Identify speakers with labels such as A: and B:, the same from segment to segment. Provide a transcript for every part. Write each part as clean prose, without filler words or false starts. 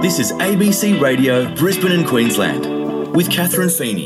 A: This is ABC Radio, Brisbane and Queensland, with Catherine Feeney.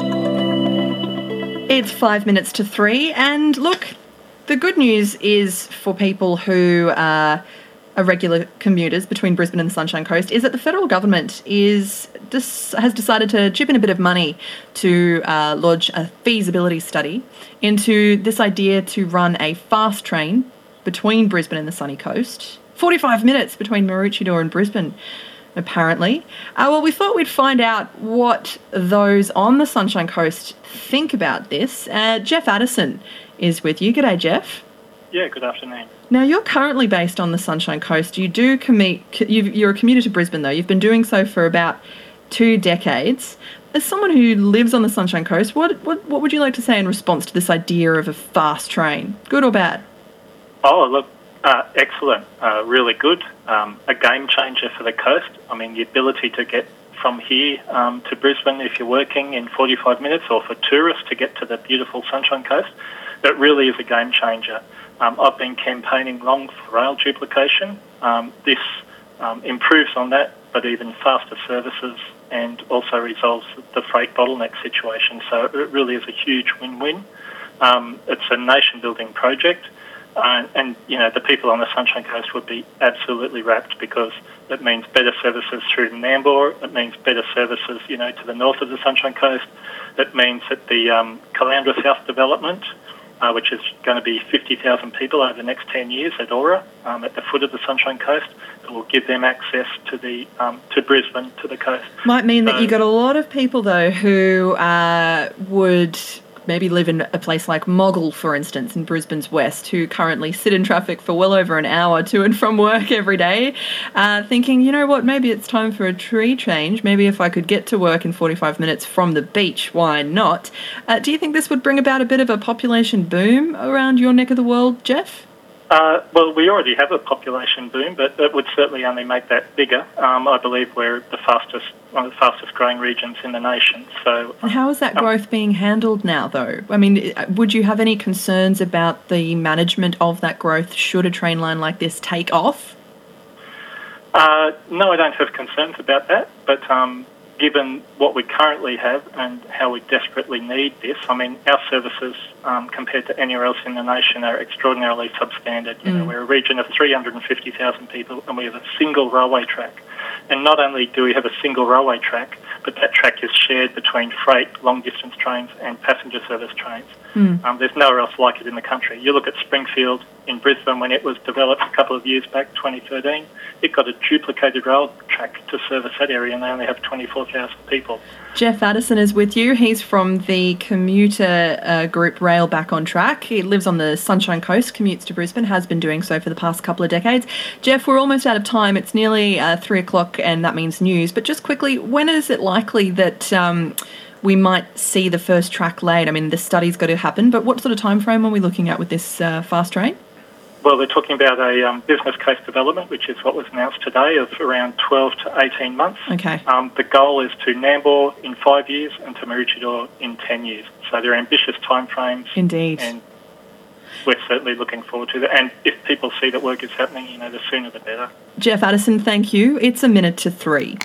B: It's 5 minutes to 3, and look, the good news is for people who are regular commuters between Brisbane and the Sunshine Coast is that the federal government has decided to chip in a bit of money to lodge a feasibility study into this idea to run a fast train between Brisbane and the sunny coast. 45 minutes between Maroochydore and Brisbane, apparently. Well, we thought we'd find out what those on the Sunshine Coast think about this. Jeff Addison is with you. G'day, Jeff.
C: Yeah, good afternoon.
B: Now, you're currently based on the Sunshine Coast. You do you're a commuter to Brisbane, though. You've been doing so for about 2 decades. As someone who lives on the Sunshine Coast, what would you like to say in response to this idea of a fast train? Good or bad?
C: Oh, look, excellent. Really good. A game changer for the coast. I mean, the ability to get from here to Brisbane if you're working in 45 minutes, or for tourists to get to the beautiful Sunshine Coast, that really is a game changer. I've been campaigning long for rail duplication. This improves on that, but even faster services, and also resolves the freight bottleneck situation. So it really is a huge win-win. It's a nation-building project. And you know, the people on the Sunshine Coast would be absolutely rapt, because it means better services through Nambour. It means better services, you know, to the north of the Sunshine Coast. It means that the Caloundra South development, which is going to be 50,000 people over the next 10 years at Aura, at the foot of the Sunshine Coast, it will give them access to the to Brisbane, to the coast.
B: Might mean that you got a lot of people, though, who would maybe live in a place like Moggill, for instance, in Brisbane's west, who currently sit in traffic for well over an hour to and from work every day, thinking, you know what, maybe it's time for a tree change. Maybe if I could get to work in 45 minutes from the beach, why not? Do you think this would bring about a bit of a population boom around your neck of the world, Jeff?
C: Well, we already have a population boom, but it would certainly only make that bigger. I believe we're one of the fastest growing regions in the nation. So,
B: and how is that growth being handled now, though? I mean, would you have any concerns about the management of that growth should a train line like this take off?
C: No, I don't have concerns about that, but given what we currently have and how we desperately need this, I mean, our services compared to anywhere else in the nation are extraordinarily substandard. You know, we're a region of 350,000 people, and we have a single railway track. And not only do we have a single railway track, but that track is shared between freight, long-distance trains and passenger service trains. There's nowhere else like it in the country. You look at Springfield in Brisbane, when it was developed a couple of years back, 2013, it got a duplicated rail track to service that area, and they only have 24,000 people.
B: Jeff Addison is with you. He's from the commuter group Rail Back on Track. He lives on the Sunshine Coast, commutes to Brisbane, has been doing so for the past couple of decades. Jeff, we're almost out of time. It's nearly 3 o'clock, and that means news. But just quickly, when is it likely that we might see the first track laid? I mean, the study's got to happen, but what sort of time frame are we looking at with this fast train?
C: Well, they're talking about a business case development, which is what was announced today, of around 12 to 18 months.
B: Okay.
C: The goal is to Nambour in 5 years and to Maroochydore in 10 years. So they're ambitious timeframes.
B: Indeed.
C: And we're certainly looking forward to that. And if people see that work is happening, you know, the sooner the better.
B: Jeff Addison, thank you. It's 1 minute to 3.